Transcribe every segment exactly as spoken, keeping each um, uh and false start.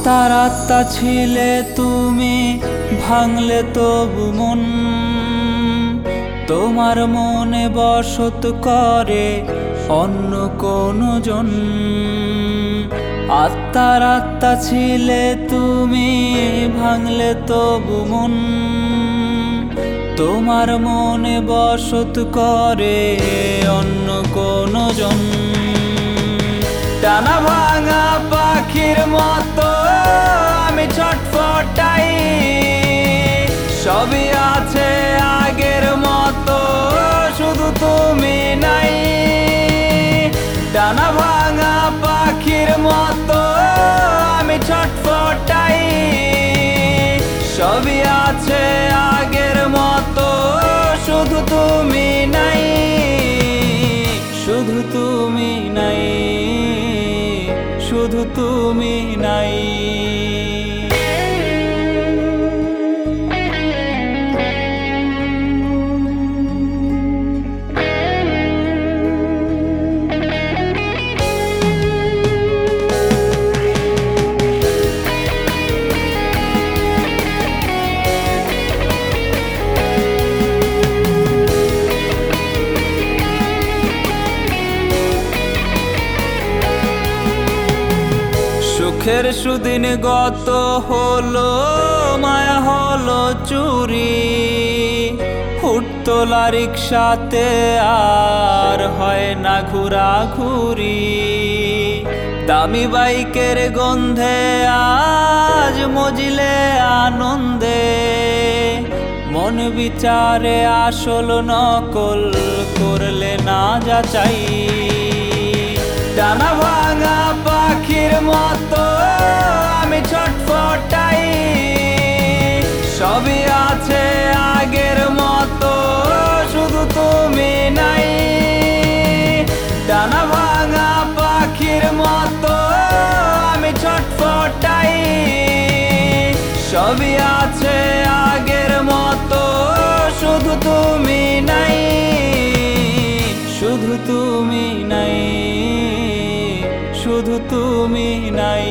আত্মার আত্মা ছিলে তুমি, ভাঙলে তবু মন। তোমার মনে বসত করে অন্য কোনো জন। আত্মার আত্মা ছিলে তুমি, ভাঙলে তবু মন। তোমার মনে বসত করে অন্য কোনো জন। ডানা ভাঙা পাখির মতো আমি ছটফটাই, সবই আছে আগের মতো, শুধু তুমি নাই। ডানা ভাঙা পাখির মতো আমি ছটফটাই, সবই আছে আগের মতো, শুধু তুমি নাই, শুধু তুমি নাই, শুধু তুমি নাই। সুখের সুদিন গত হলো, মায়া হলো চুরি। হুটতোলা রিকশাতে আর হয় না ঘোরাঘুরি। দামি বাইকের গন্ধে আজ মজিলে আনন্দে, মন বিচারে আসল নকল করলে না যাচাই। ডানা ভাঙা পাখির মতো আমি ছটফটাই, সবই আছে আগের মতো, শুধু তুমি নাই। ডানা ভাঙা পাখির মতো আমি ছটফটাই, সবই আছে আগের মতো, শুধু তুমি নাই, শুধু তুমি নাই, শুধু তুমি নাই।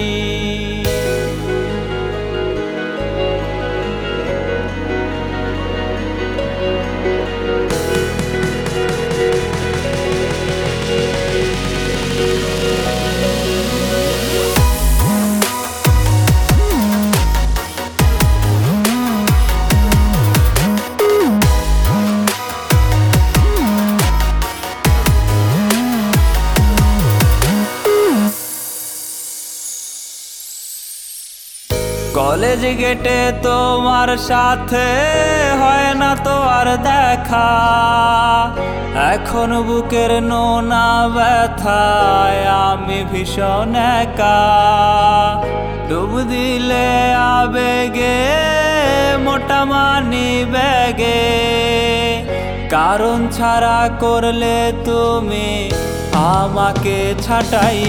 কলেজ গেটে তোমার সাথে হয় না তো আর দেখা, এখন বুকের নোনা ব্যথায় আমি ভীষণ একা। ডুব দিলে আবেগে মোটা মানি ব্যাগে, কারণ ছাড়া করলে তুমি আমাকে ছাঁটাই।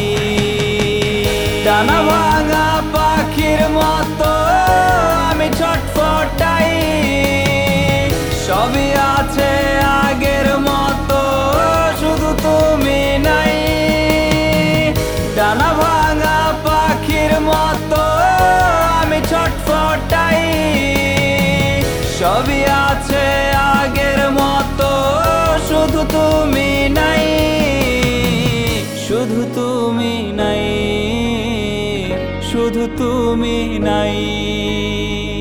ডানা ভাঙা পাখির মতো আমি ছটফটাই, সবই আছে আগের মতো, শুধু তুমি নাই। ডানা ভাঙা পাখির মতো আমি ছটফটাই, সবই আছে আগের মতো, শুধু তুমি নাই, শুধু তুমি নাই, শুধু তুমি নাই।